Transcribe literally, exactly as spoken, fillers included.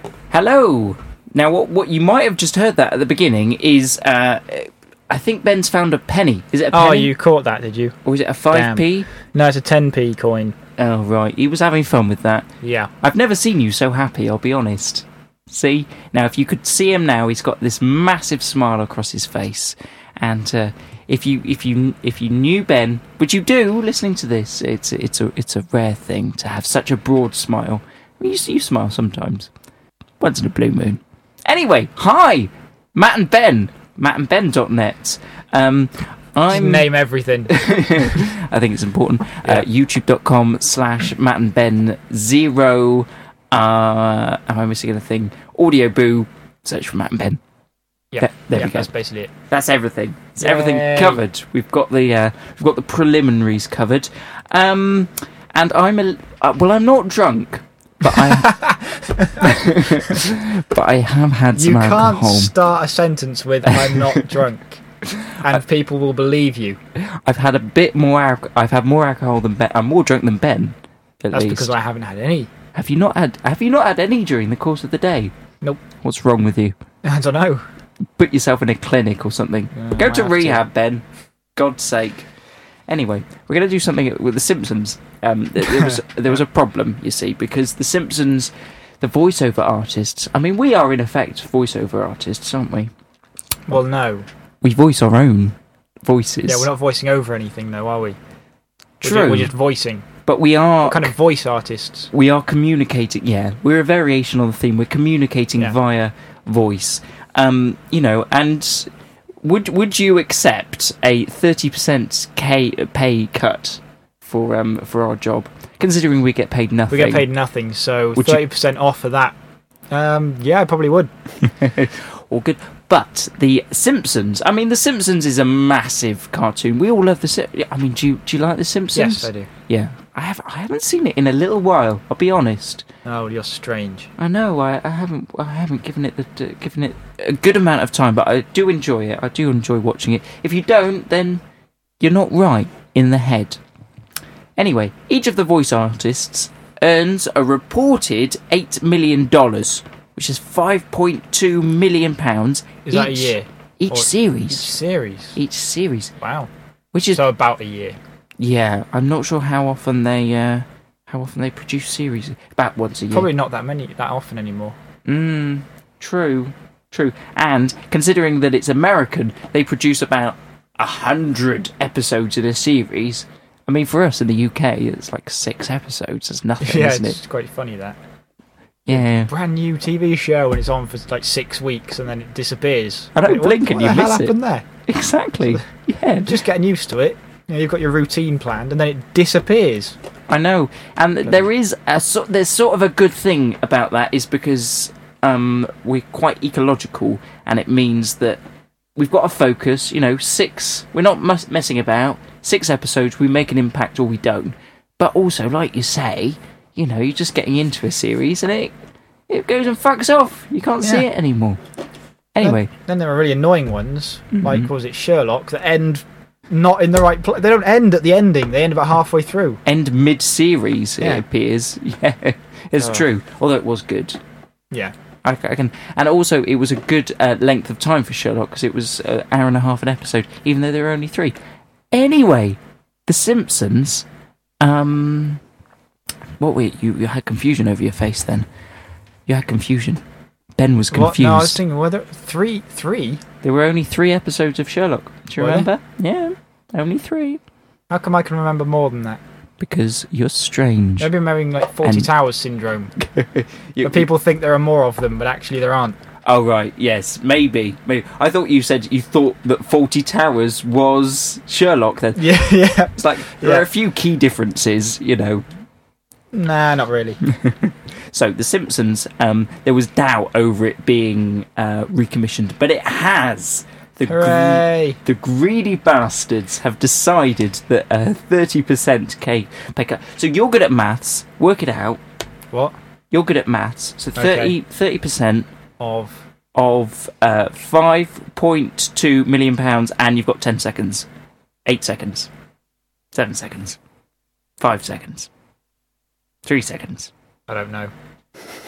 Hello. Now, what what you might have just heard that at the beginning is, uh, I think Ben's found a penny. Is it a penny? Oh, you caught that, did you? Or is it a five p? No, it's a ten p coin. Oh, right. He was having fun with that. Yeah. I've never seen you so happy, I'll be honest. See? Now, if you could see him now, he's got this massive smile across his face. And uh, if you if you if you knew Ben, which you do, listening to this, it's it's a it's a rare thing to have such a broad smile. I mean, you, you smile sometimes, once in a blue moon. Anyway, hi, Matt and Ben, matt and ben dot net. Um, I'm Just name everything. I think it's important. Yeah. Uh, YouTube.com slash Matt and Ben zero. Uh, am I missing anything? Audio Boo. Search for Matt and Ben. Yeah, There, there yeah, we go. that's basically it. That's everything. It's Yay. everything covered. We've got the uh, we've got the preliminaries covered. Um, and I'm a uh, well. I'm not drunk, but I but I have had some You alcohol. can't start a sentence with "I'm not drunk," and people will believe you. I've had a bit more. Al- I've had more alcohol than Ben. I'm more drunk than Ben. At That's least. because I haven't had any. Have you not had? Have you not had any during the course of the day? Nope. What's wrong with you? I don't know. Put yourself in a clinic or something. Yeah, Go I to might have rehab, Ben. God's sake. Anyway, we're going to do something with The Simpsons. Um, th- there was there was a problem, you see, because The Simpsons, the voiceover artists. I mean, we are in effect voiceover artists, aren't we? Well, no. We voice our own voices. Yeah, we're not voicing over anything, though, are we? We're True. Just, we're just voicing. But we are What kind of voice artists? we are communicating. Yeah, we're a variation on the theme. We're communicating Yeah. via voice. Um, you know, and would would you accept a thirty percent K pay cut for um for our job, considering we get paid nothing? We get paid nothing, so Would you- thirty percent off of that. Um, yeah, I probably would. All good. But The Simpsons. I mean, The Simpsons is a massive cartoon. We all love the. Sim- I mean, do you do you like The Simpsons? Yes, I do. Yeah, I have. I haven't seen it in a little while. I'll be honest. Oh, you're strange. I know. I, I haven't. I haven't given it the uh, given it a good amount of time, but I do enjoy it. I do enjoy watching it. If you don't, then you're not right in the head. Anyway, each of the voice artists earns a reported eight million dollars, which is five point two million pounds. Is that a year? Each Or series. Each series. Each series, Wow. which is So about a year. yeah. I'm not sure how often they uh, how often they produce series. About once a year. Probably not that many, that often anymore. Mm, true, true. And considering that it's American, they produce about a hundred episodes in a series. I mean, for us in the U K, it's like six episodes. It's nothing, Yeah, isn't it's it? quite funny that. Yeah. Brand new T V show and it's on for like six weeks and then it disappears. I don't What- blink and what you the hell miss it. happened there? Exactly. Yeah. Just getting used to it. You know, you've got your routine planned and then it disappears. I know, and there is a so, there's sort of a good thing about that is because um, we're quite ecological, and it means that we've got a focus. You know, six. We're not mus- messing about. Six episodes, we make an impact or we don't. But also, like you say, you know, you're just getting into a series, and it it goes and fucks off. You can't see Yeah. it anymore. Anyway, Then, then there are really annoying ones, Mhm. like, what was it, Sherlock, that end not in the right place. They don't end at the ending, they end about halfway through. end mid-series, Yeah. it appears. Yeah, it's Oh. true. Although it was good. Yeah. I, I can, and also it was a good uh, length of time for Sherlock because it was an hour and a half an episode, even though there were only three. Anyway, The Simpsons. Um, what were you? You had confusion over your face then. You had confusion. Ben was What? confused. No, I was thinking, were there three? Three? There were only three episodes of Sherlock. Do you Were remember? Yeah, only three. How come I can remember more than that? Because you're strange. Maybe I'm having like Forty And- Towers syndrome. You- But people think there are more of them, but actually there aren't. Oh right, yes, maybe, maybe. I thought you said you thought that Faulty Towers was Sherlock. Then Yeah, yeah. it's like there Yeah. are a few key differences, you know. Nah, not really. So The Simpsons, um, there was doubt over it being uh, recommissioned, but it has. The gre- Hooray! the greedy bastards have decided that a thirty percent K pay cut. So you're good at maths. Work it out. What? You're good at maths. So thirty percent Of of uh, five point two million pounds, and you've got ten seconds, eight seconds, seven seconds, five seconds, three seconds. I don't know.